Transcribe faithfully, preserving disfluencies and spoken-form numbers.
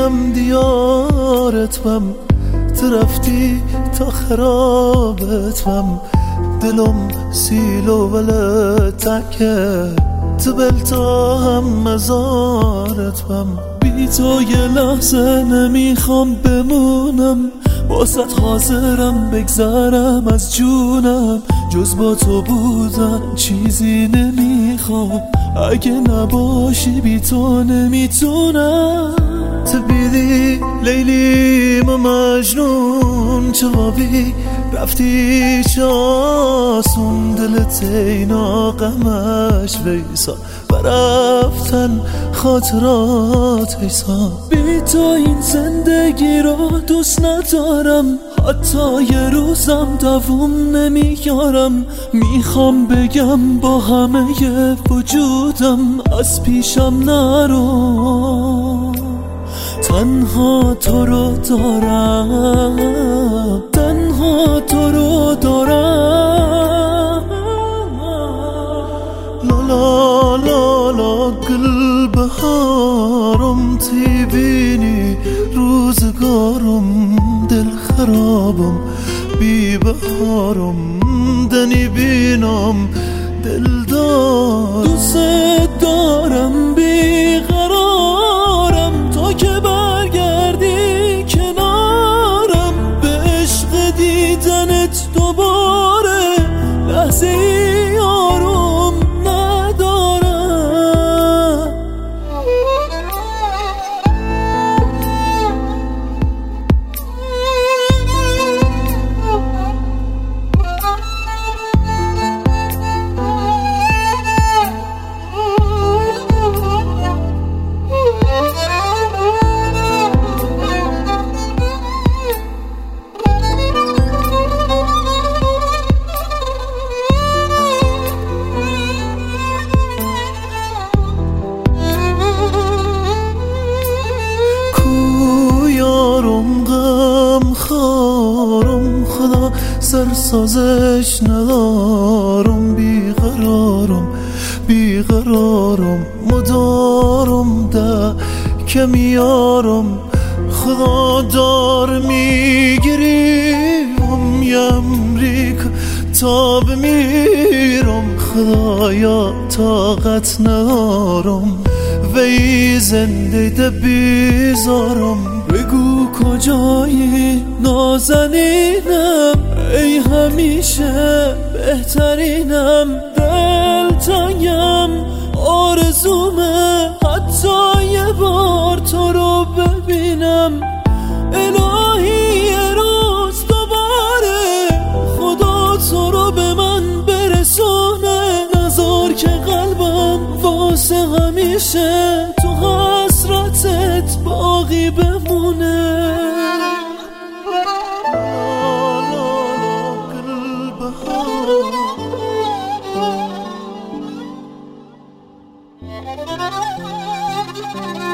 بیم دیارتم، ترفتی تا خرابتم، دلم سیلو ولت تکه تبل تا هم مزارتم. بی تو یه لحظه نمیخوام بمونم، واسط حاضرم بگذرم از جونم، جز با تو بودن چیزی نمیخوام، اگه نباشی بی تو نمیتونم. تبیدی لیلی ما مجنون، جوابی رفتی چاسون، دلت اینا غمش ویسا و رفتن خاطرات ایسا. بی تو این زندگی رو دوست ندارم، حتی یه روزم دووم نمیارم. میخوام بگم با همه وجودم از پیشم نرو، تنها تو رو دارم، تنها تو رو دارم. لا لا لا لا گل بهارم، تیبینی روزگارم، دل خرابم بی بهارم، دنی بینم دل دار. دوست دارم بی قرارم، تا که برگردی کنارم، به عشق دیدنت دوباره لحظه ای آروم ندارم. خدا سرسازش ندارم، بیقرارم بیقرارم مدارم ده که میارم. خدا دار میگیریم یه امریکا تا بمیرم، خدایا طاقت ندارم وی زنده ده بیزارم. بگو کجایی نازنینم، ای همیشه بهترینم، دلتنگم آرزومه حتی یه بار تو رو ببینم. الهی یه روز دوباره خدا تو رو به من برسونه، نذار که قلبم واسه همیشه تو حسرتت باقی بمونه. Thank you.